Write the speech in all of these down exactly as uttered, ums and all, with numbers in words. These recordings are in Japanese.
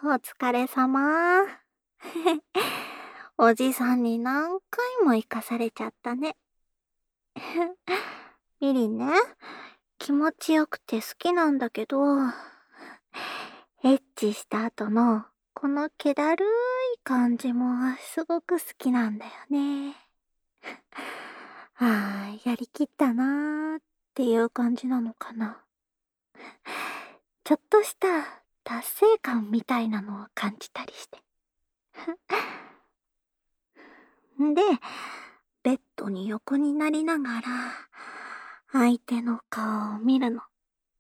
お疲れ様。おじさんに何回も生かされちゃったね。ミリンね、気持ちよくて好きなんだけど、エッチした後のこの気だるい感じもすごく好きなんだよね。ああ、やりきったなーっていう感じなのかな。ちょっとした達成感みたいなのを感じたりして。んで、ベッドに横になりながら、相手の顔を見るの。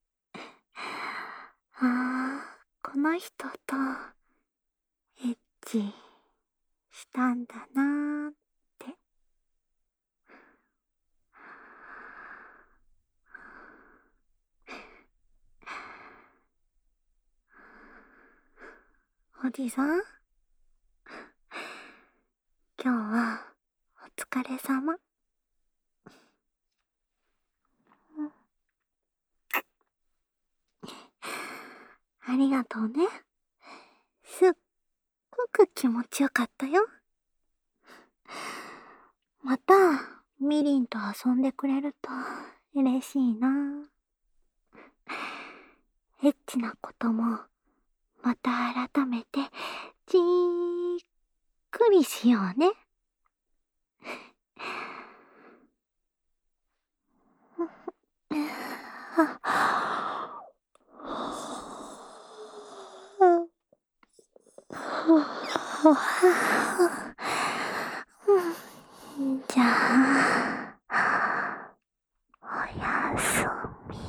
ああ、この人と、エッチ、したんだなーって。おじさん、今日は、お疲れ様。ありがとうね。すっごく気持ちよかったよ。また、ミリンと遊んでくれると嬉しいな。エッチなことも、また改めて、じーっくりしようね。じゃあ、おやすみ。